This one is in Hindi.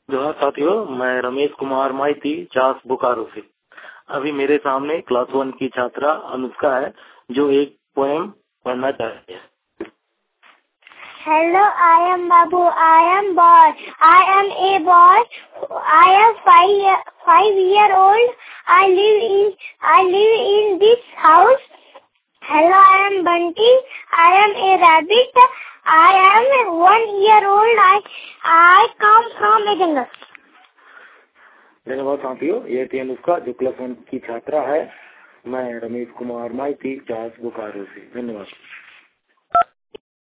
जोहार साथियों, मैं रमेश कुमार माइती चास बोकारो से। अभी मेरे सामने क्लास 1 की छात्रा अनुष्का है जो एक पोएम पढ़ना चाहती है। Hello, I am Babu. I am boy. I am a boy. I am 5 year old. I live in this house. Hello, I am Bunty. I am a rabbit. I am 1 year old. I come from a jungle. धन्यवाद साथियों, ये थी अनुष्का जो क्लास 1 की छात्रा है। मैं रमेश कुमार माइती चास बोकारो से। धन्यवाद।